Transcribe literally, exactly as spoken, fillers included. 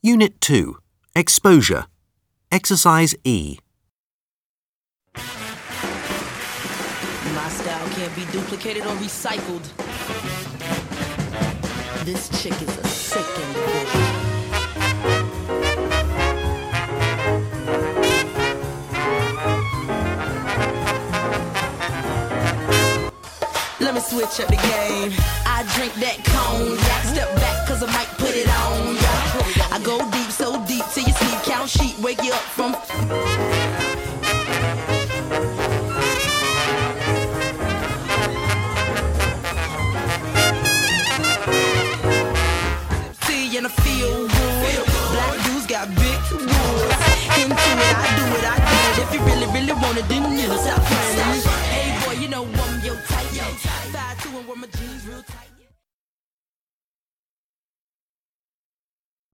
Unit two. Exposure. Exercise E. My style can't be duplicated or recycled. This chick is a sick individual. Let me switch up the game. I drink that cognac. Step back cause I might put it on. I go deep, so deep till your sleep count sheet. Wake you up from... See and I feel good. Black dudes got big woods. Into it, I do it, I do it. If you really, really want it, then you stop playing. Hey boy, you know I'm your type. Five two and wear my jeans real tight.